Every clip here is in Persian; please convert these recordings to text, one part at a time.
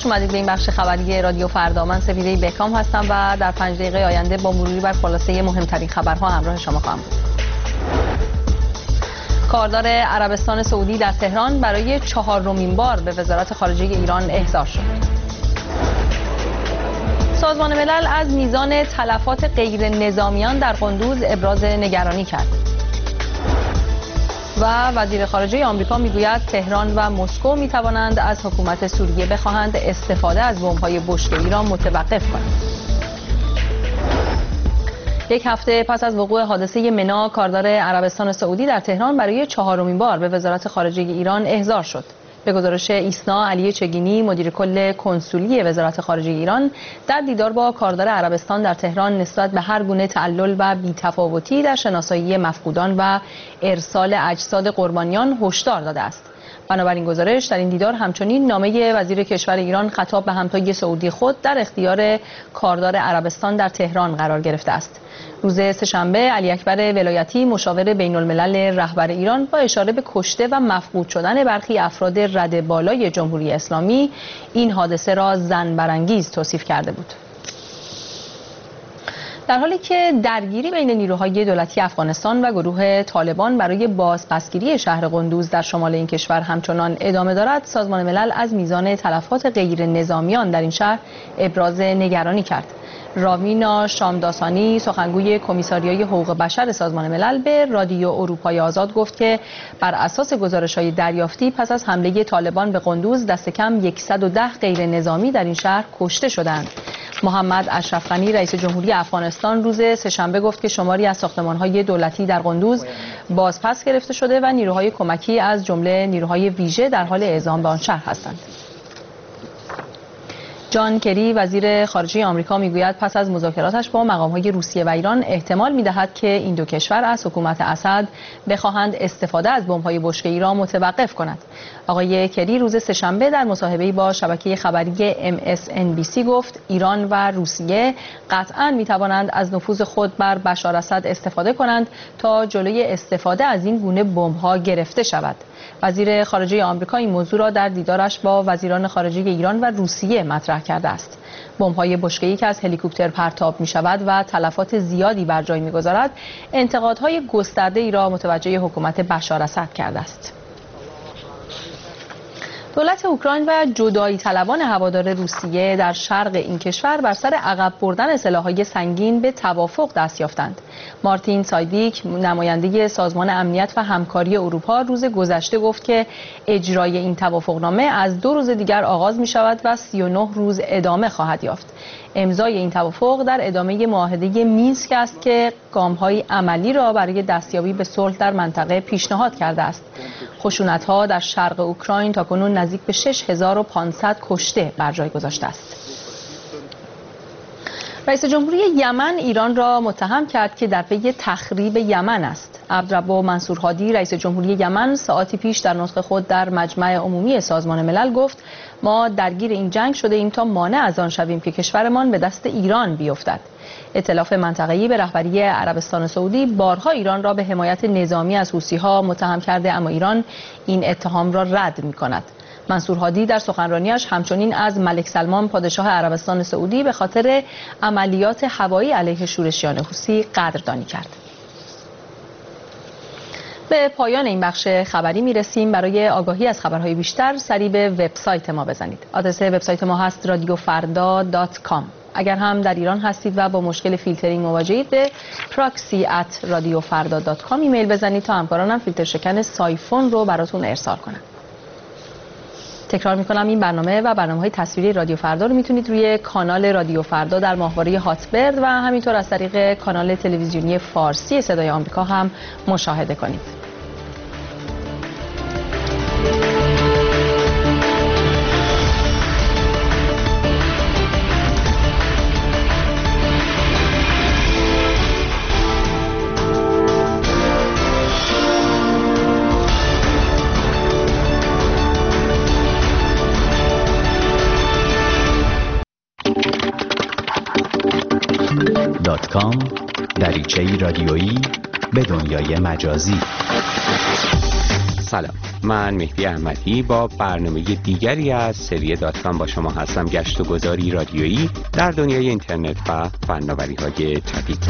خوش اومدید به این بخش خبری رادیو فردا. من سپیده بکام هستم و در 5 دقیقه آینده با مروری بر خلاصه مهمترین خبرها همراه شما خواهم بود. کاردار عربستان سعودی در تهران برای 4مین بار به وزارت خارجه ایران احضار شد. سازمان ملل از میزان تلفات غیر نظامیان در قندوز ابراز نگرانی کرد. و وزیر خارجه آمریکا میگوید تهران و مسکو میتوانند از حکومت سوریه بخواهند استفاده از بمب‌های بشک ایران متوقف کنند. یک هفته پس از وقوع حادثه منا، کاردار عربستان سعودی در تهران برای 4مین بار به وزارت خارجه ایران احضار شد. به گزارش ایسنا، علی چگینی، مدیر کل کنسولی وزارت خارجه ایران، در دیدار با کاردار عربستان در تهران نسبت به هر گونه تعلل و بی‌تفاوتی در شناسایی مفقودان و ارسال اجساد قربانیان هشدار داده است. بنابراین گزارش در این دیدار همچنین نامه وزیر کشور ایران خطاب به همتای سعودی خود در اختیار کاردار عربستان در تهران قرار گرفته است. روز سه‌شنبه علی اکبر ولایتی، مشاور بین الملل رهبر ایران، با اشاره به کشته و مفقود شدن برخی افراد رده بالای جمهوری اسلامی این حادثه را زن برانگیز توصیف کرده بود. در حالی که درگیری بین نیروهای دولتی افغانستان و گروه طالبان برای بازپسگیری شهر قندوز در شمال این کشور همچنان ادامه دارد، سازمان ملل از میزان تلفات غیر نظامیان در این شهر ابراز نگرانی کرد. راوینا شامداسانی، سخنگوی کمیساریای حقوق بشر سازمان ملل، به رادیو اروپای آزاد گفت که بر اساس گزارش‌های دریافتی پس از حمله طالبان به قندوز دست کم 110 غیر نظامی در این شهر کشته شدند. محمد اشرف غنی، رئیس جمهوری افغانستان، روز سه‌شنبه گفت که شماری از ساختمان‌های دولتی در قندوز بازپس گرفته شده و نیروهای کمکی از جمله نیروهای ویژه در حال اعزام به آن شهر هستند. جان کری، وزیر خارجه آمریکا، میگوید پس از مذاکراتش با مقام‌های روسیه و ایران احتمال می‌دهد که این دو کشور از حکومت اسد بخواهند استفاده از بمب‌های بشک ایران متوقف کند. آقای کری روز سه‌شنبه در مصاحبه‌ای با شبکه خبری MSNBC گفت ایران و روسیه قطعاً می‌توانند از نفوذ خود بر بشار اسد استفاده کنند تا جلوی استفاده از این گونه بمب‌ها گرفته شود. وزیر خارجه آمریکا این موضوع را در دیدارش با وزیران خارجه ایران و روسیه مطرح کرده است. بمب‌های بشکه‌ای که از هلیکوپتر پرتاب می‌شود و تلفات زیادی بر جای می‌گذارد، انتقادهای گسترده‌ای را متوجه حکومت بشار اسد کرده است. دولت اوکراین و جدایی طلبان هوادار روسیه در شرق این کشور بر سر عقب بردن سلاح‌های سنگین به توافق دست یافتند. مارتین سایدیک، نماینده سازمان امنیت و همکاری اروپا، روز گذشته گفت که اجرای این توافقنامه از 2 روز دیگر آغاز می شود و 39 روز ادامه خواهد یافت. امضای این توافق در ادامه معاهده مینسک است که گام‌های عملی را برای دستیابی به صلح در منطقه پیشنهاد کرده است. خشونت‌ها در شرق اوکراین تاکنون نزدیک به 6500 کشته بر جای گذاشته است. رئیس جمهوری یمن ایران را متهم کرد که در پی تخریب یمن است. عبدالرب منصور هادی، رئیس جمهوری یمن، ساعاتی پیش در نطق خود در مجمع عمومی سازمان ملل گفت ما درگیر این جنگ شده ایم تا مانع از آن شویم که کشورمان به دست ایران بیفتد. ائتلاف منطقه‌ای به رهبری عربستان سعودی بارها ایران را به حمایت نظامی از حوثی‌ها متهم کرده، اما ایران این اتهام را رد می‌کند. منصور هادی در سخنرانیش همچنین از ملک سلمان پادشاه عربستان سعودی به خاطر عملیات هوایی علیه شورشیان حوثی قدردانی کرد. به پایان این بخش خبری میرسیم. برای آگاهی از خبرهای بیشتر سری به وبسایت ما بزنید. آدرس وبسایت ما هست radiofarda.com. اگر هم در ایران هستید و با مشکل فیلترینگ مواجهید، به proxy@radiofarda.com ایمیل بزنید تا همکارانم فیلتر شکن سایفون رو براتون ارسال کنن. تکرار میکنم این برنامه و برنامه‌های تصویری رادیو فردا رو میتونید روی کانال رادیو فردا در ماهواره هاتبرد و همینطور از طریق کانال تلویزیونی فارسی صدای آمریکا هم مشاهده کنید. .com دریچه‌ای رادیویی به دنیای مجازی. سلام، من مهدی احمدی با برنامه دیگری از سری داتکام با شما هستم. گشت و گذاری رادیویی در دنیای اینترنت و فناوری‌های جدید.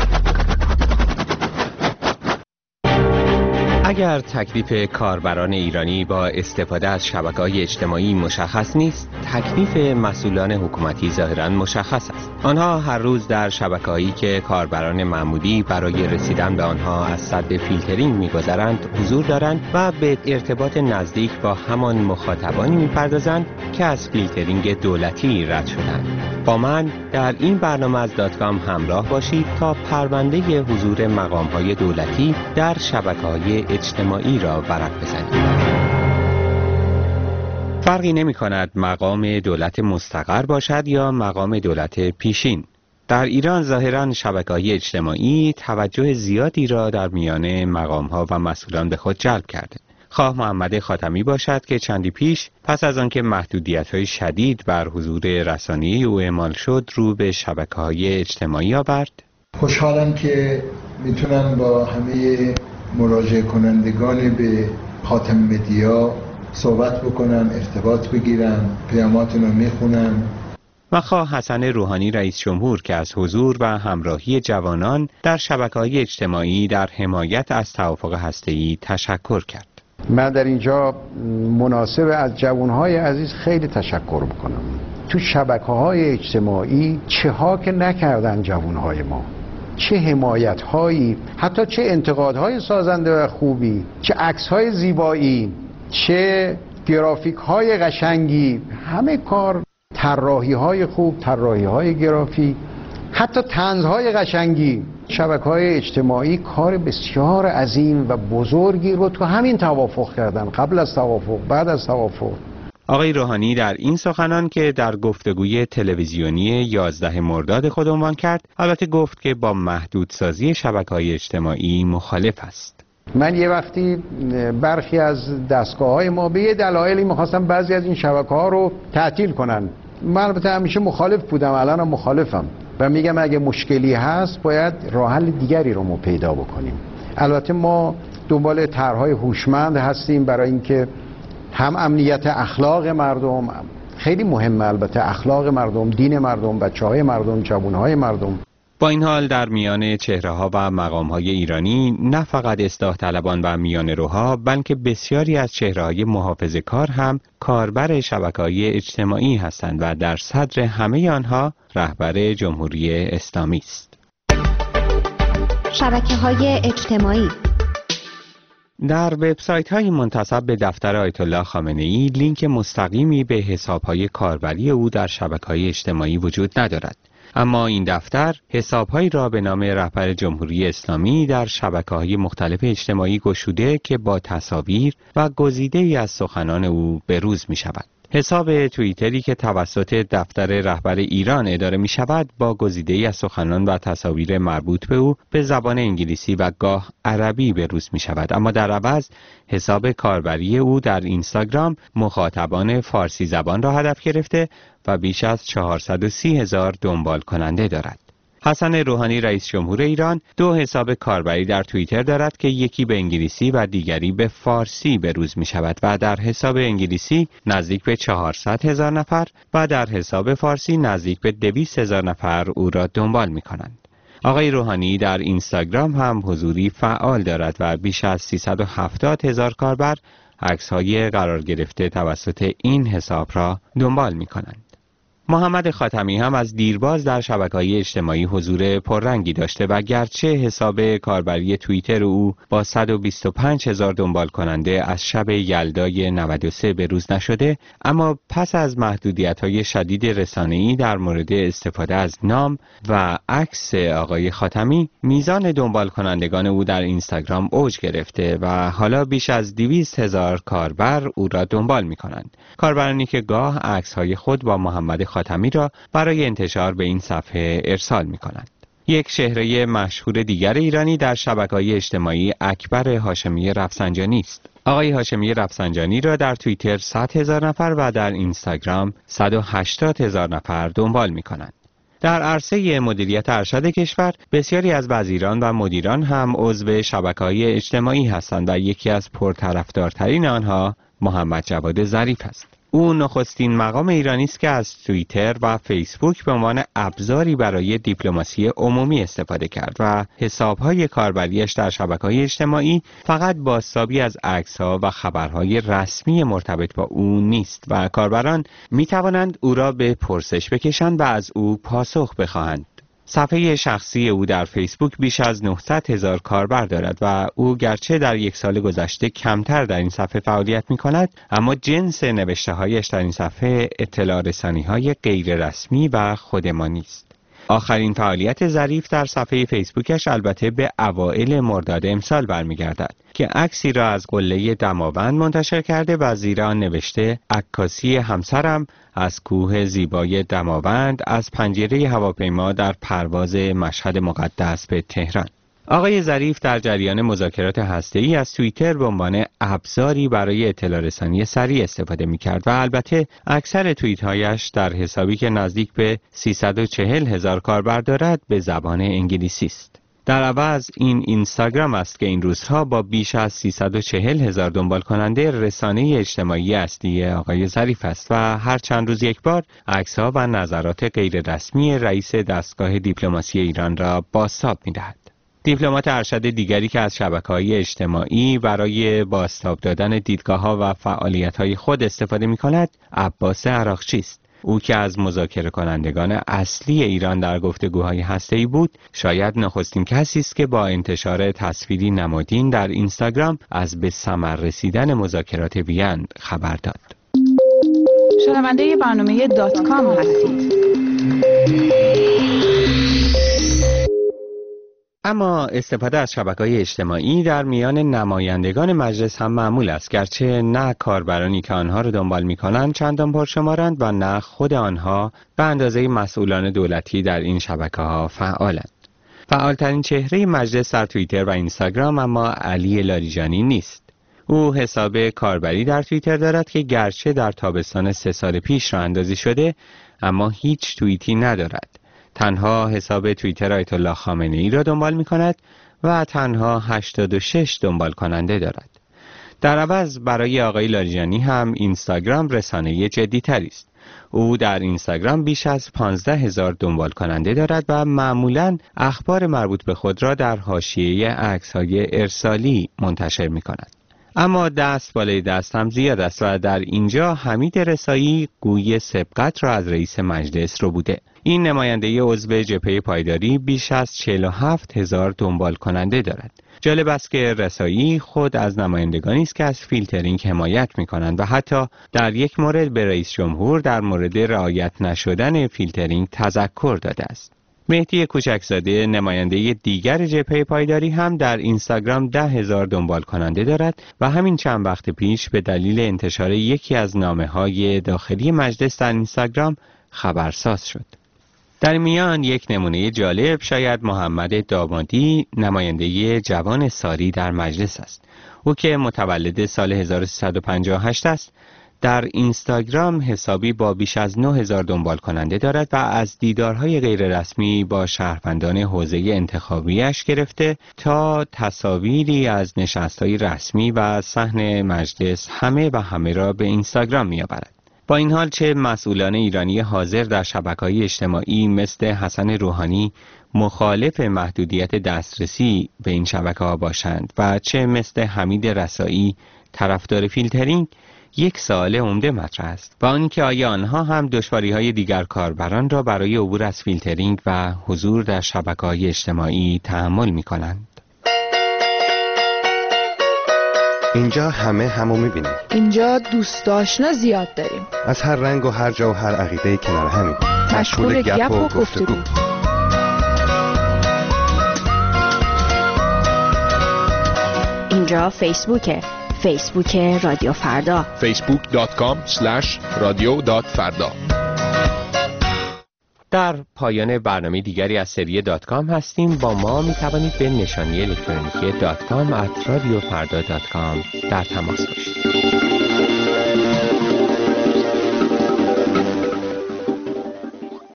اگر تکلیف کاربران ایرانی با استفاده از شبکه‌های اجتماعی مشخص نیست، تکلیف مسئولان حکومتی ظاهراً مشخص است. آنها هر روز در شبکه‌هایی که کاربران معمولی برای رسیدن به آنها از سد فیلترینگ می‌گذرند حضور دارند و به ارتباط نزدیک با همان مخاطبانی می‌پردازند که از فیلترینگ دولتی رد شدند. با من در این برنامه از داتکام همراه باشید تا پرونده حضور مقام‌های دولتی در شبکه‌های اجتماعی را ورق بزنیم. فرقی نمی کند مقام دولت مستقر باشد یا مقام دولت پیشین. در ایران ظاهراً شبکه‌های اجتماعی توجه زیادی را در میان مقام‌ها و مسئولان به خود جلب کرده. خواه محمد خاتمی باشد که چندی پیش پس از آنکه محدودیت‌های شدید بر حضور رسانه‌ای او اعمال شد رو به شبکه‌های اجتماعی آورد. خوشحالم که میتونم با همه مراجعه کنندگان به خاتم مدیا صحبت بکنم، ارتباط بگیرم، پیاماتون رو میخونم. و خواه حسن روحانی رئیس جمهور که از حضور و همراهی جوانان در شبکه‌های اجتماعی در حمایت از توافق هسته‌ای تشکر کرد. من در اینجا مناسب از جوانهای عزیز خیلی تشکر میکنم. تو شبکه‌های اجتماعی چه ها که نکردن جوانهای ما، چه حمایت‌هایی، حتی چه انتقادهای سازنده و خوبی، چه عکس‌های زیبایی، چه گرافیک‌های قشنگی، همه کار، طراحی‌های خوب، طراحی‌های گرافیک، حتی طنزهای قشنگی. شبکه‌های اجتماعی کار بسیار عظیم و بزرگی رو تو همین توافق کردن، قبل از توافق، بعد از توافق. آقای روحانی در این سخنان که در گفتگوی تلویزیونی 11 مرداد خود عنوان کرد، البته گفت که با محدودسازی شبکه‌های اجتماعی مخالف است. من یه وقتی برخی از دستگاه‌های ما به یه دلایلی می‌خواستم بعضی از این شبکه‌ها رو تعطیل کنن. من البته همیشه مخالف بودم، الانم مخالفم و میگم اگه مشکلی هست باید راه حل دیگری رو ما پیدا بکنیم. البته ما دنبال طرح‌های هوشمند هستیم برای اینکه هم امنیت اخلاق مردم خیلی مهمه، البته اخلاق مردم، دین مردم، بچه‌های مردم، جوان‌های مردم. با این حال در میان چهره‌ها و مقام‌های ایرانی نه فقط اصلاح طلبان و میانه‌روها بلکه بسیاری از چهره‌های محافظه‌کار هم کاربر شبکه‌های اجتماعی هستند و در صدر همه آنها رهبر جمهوری اسلامی است. شبکه‌های اجتماعی در وبسایت‌های منتسب به دفتر آیت الله خامنه‌ای لینک مستقیمی به حساب‌های کاربری او در شبکه‌های اجتماعی وجود ندارد. اما این دفتر حساب‌هایی را به نام رهبر جمهوری اسلامی در شبکه‌های مختلف اجتماعی گشوده که با تصاویر و گزیده‌ای از سخنان او بروز می‌شود. حساب توییتری که توسط دفتر رهبر ایران اداره می شود با گزیده‌ای از سخنان و تصاویر مربوط به او به زبان انگلیسی و گاه عربی بروز می شود، اما در عوض حساب کاربری او در اینستاگرام مخاطبان فارسی زبان را هدف گرفته و بیش از 430,000 دنبال کننده دارد. حسن روحانی رئیس جمهور ایران 2 حساب کاربری در توییتر دارد که یکی به انگلیسی و دیگری به فارسی بروز می شود و در حساب انگلیسی نزدیک به 400,000 نفر و در حساب فارسی نزدیک به 200,000 نفر او را دنبال می کنند. آقای روحانی در اینستاگرام هم حضوری فعال دارد و بیش از 370,000 کاربر عکس‌های قرار گرفته توسط این حساب را دنبال می کنند. محمد خاتمی هم از دیرباز در شبکه‌های اجتماعی حضور پررنگی داشته و گرچه حساب کاربری توییتر او با 125,000 دنبال کننده از شب یلدای 93 بروز نشده، اما پس از محدودیت‌های شدید رسانه‌ای در مورد استفاده از نام و عکس آقای خاتمی، میزان دنبال کنندگان او در اینستاگرام اوج گرفته و حالا بیش از 200,000 کاربر او را دنبال می‌کنند. کاربرانی که گاه عکس‌های خود با محمد خاتمی را برای انتشار به این صفحه ارسال می کنند. یک چهره مشهور دیگر ایرانی در شبکه‌های اجتماعی اکبر هاشمی رفسنجانی است. آقای هاشمی رفسنجانی را در توییتر 100,000 نفر و در اینستاگرام 180,000 نفر دنبال می کنند. در عرصه مدیریت ارشد کشور بسیاری از وزیران و مدیران هم عضو شبکه‌های اجتماعی هستند و یکی از پرطرفدارترین آنها محمد جواد ظریف است. او نخستین مقام ایرانی است که از توییتر و فیسبوک به عنوان ابزاری برای دیپلماسی عمومی استفاده کرد و حساب‌های کاربریش در شبکه‌های اجتماعی فقط بازتابی از عکس‌ها و خبرهای رسمی مرتبط با او نیست و کاربران می‌توانند او را به پرسش بکشند و از او پاسخ بخواهند. صفحه شخصی او در فیسبوک بیش از 900,000 کاربر دارد و او گرچه در یک سال گذشته کمتر در این صفحه فعالیت می کند، اما جنس نوشته هایش در این صفحه اطلاع رسانی های غیر رسمی و خودمانی است. آخرین فعالیت ظریف در صفحه فیسبوکش البته به اوایل مرداد امسال برمیگردد که عکسی را از قله دماوند منتشر کرده و زیر آن نوشته عکاسی همسرم از کوه زیبای دماوند از پنجره هواپیما در پرواز مشهد مقدس به تهران. آقای ظریف در جریان مذاکرات هسته‌ای از توییتر به عنوان ابزاری برای اطلاع رسانی سریع استفاده می‌کرد و البته اکثر توییت‌هایش در حسابی که نزدیک به 340,000 کاربر دارد به زبان انگلیسی است. در عوض این اینستاگرام است که این روزها با بیش از 340,000 دنبال کننده رسانه اجتماعی اصلی آقای ظریف است و هر چند روز یک بار عکس‌ها و نظرات غیر رسمی رئیس دستگاه دیپلماسی ایران را بازتاب می‌دهد. دیپلمات ارشد دیگری که از شبکه‌های اجتماعی برای بازتاب دادن دیدگاه‌ها و فعالیت‌های خود استفاده می‌کند، عباس عراقچی است. او که از مذاکره کنندگان اصلی ایران در گفتگوهای هسته‌ای بود، شاید نخستین کسی است که با انتشار تصویری نمادین در اینستاگرام از به ثمر رسیدن مذاکرات وین خبر داد. شنونده برنامه .com هستید. اما استفاده از شبکه‌های اجتماعی در میان نمایندگان مجلس هم معمول است، گرچه نه کاربرانی که آنها را دنبال می‌کنند چندان پرشمارند و نه خود آنها به اندازه مسئولان دولتی در این شبکه‌ها فعالند. فعالترین چهره مجلس در توییتر و اینستاگرام اما علی لاریجانی نیست. او حساب کاربری در توییتر دارد که گرچه در تابستان 3 سال پیش راه اندازی شده اما هیچ توییتی ندارد. تنها حساب توییتر آیت الله خامنه‌ای را دنبال می کند و تنها 86 دنبال کننده دارد. در عوض برای آقای لاریجانی هم اینستاگرام رسانه جدی تری است. او در اینستاگرام بیش از 15,000 دنبال کننده دارد و معمولاً اخبار مربوط به خود را در حاشیه عکس‌های ارسالی منتشر می کند. اما دست بالای دست هم زیاد است و در اینجا حمید رسایی گوی سبقت را از رئیس مجلس رو بوده. این نماینده عضو جبهه پایداری بیش از 47,000 دنبال کننده دارد. جالب است که رسایی خود از نمایندگانی است که از فیلترینگ حمایت می‌کنند و حتی در یک مورد به رئیس جمهور در مورد رعایت نشدن فیلترینگ تذکر داده است. مهدی کوچکزاده نماینده دیگر جبهه پایداری هم در اینستاگرام 10,000 دنبال کننده دارد و همین چند وقت پیش به دلیل انتشار یکی از نامه‌های داخلی مجلس در اینستاگرام خبرساز شد. در میان یک نمونه جالب شاید محمد دامادی نماینده جوان ساری در مجلس است. او که متولد سال 1358 است، در اینستاگرام حسابی با بیش از 9,000 دنبال کننده دارد و از دیدارهای غیر رسمی با شهروندان حوزه انتخابیش گرفته تا تصاویری از نشست‌های رسمی و صحن مجلس همه را به اینستاگرام می‌آورد. با این حال چه مسئولان ایرانی حاضر در شبکه‌های اجتماعی مثل حسن روحانی مخالف محدودیت دسترسی به این شبکه‌ها باشند و چه مثل حمید رسایی طرفدار فیلترینگ، یک سوال عمده مطرح است و آن که آیا آنها هم دشواری‌های دیگر کاربران را برای عبور از فیلترینگ و حضور در شبکه‌های اجتماعی تحمل می‌کنند. اینجا همو می‌بینیم. اینجا دوست آشنا زیاد داریم. از هر رنگ و هر جا و هر عقیده‌ای کنار همیم. مشغول گپ و گفتگو. اینجا فیسبوک رادیو فردا. facebook.com/radio.farda. در پایان برنامه دیگری از سری .com هستیم. با ما می توانید به نشانی الکترونیکی .com@radiofarda.com در تماس باشید.